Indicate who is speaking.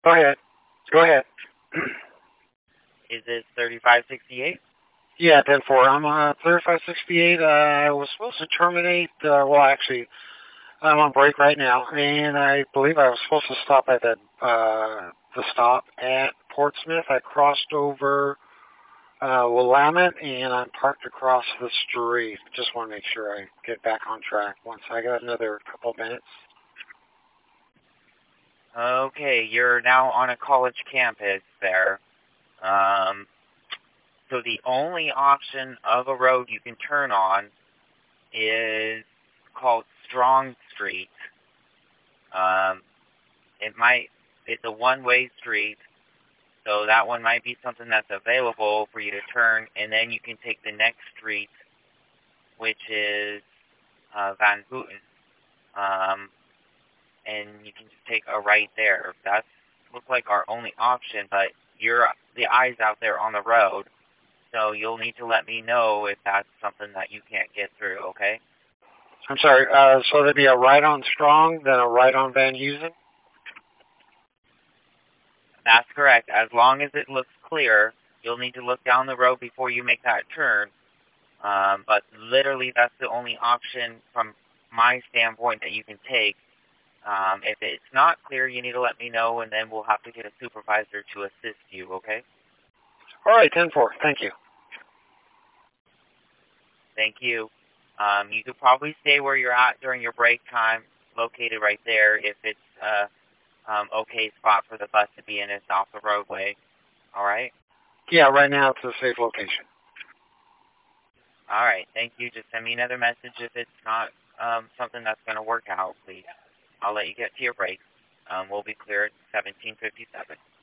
Speaker 1: Go ahead. Go ahead.
Speaker 2: Is it 3568?
Speaker 1: Yeah, 10-4. I'm 3568. I was supposed to terminate. Well, actually, I'm on break right now, and I believe I was supposed to stop at the stop at Portsmouth. I crossed over Willamette, and I'm parked across the street. Just want to make sure I get back on track once I got another couple minutes.
Speaker 2: Okay, you're now on a college campus there. Um, so the only option of a road you can turn on is called Strong Street. Um, it's a one-way street, so that one might be something that's available for you to turn, and then you can take the next street, which is Van Houten, um, and you can just take a right there. That's looks like our only option, but you're the eyes out there on the road, so you'll need to let me know if that's something that you can't get through. Okay?
Speaker 1: I'm sorry. So there'd be a right on Strong, then a right on Van Heusen.
Speaker 2: That's correct. As long as it looks clear, you'll need to look down the road before you make that turn. But literally, that's the only option from my standpoint that you can take. If it's not clear, you need to let me know, and then we'll have to get a supervisor to assist you, okay?
Speaker 1: All right, 10-4. Thank you.
Speaker 2: Thank you. You could probably stay where you're at during your break time, located right there, if it's okay spot for the bus to be in. It's off the roadway. All right?
Speaker 1: Yeah, right now it's a safe location.
Speaker 2: All right. Thank you. Just send me another message if it's not something that's going to work out, please. I'll let you get to your break. We'll be clear at 17:57.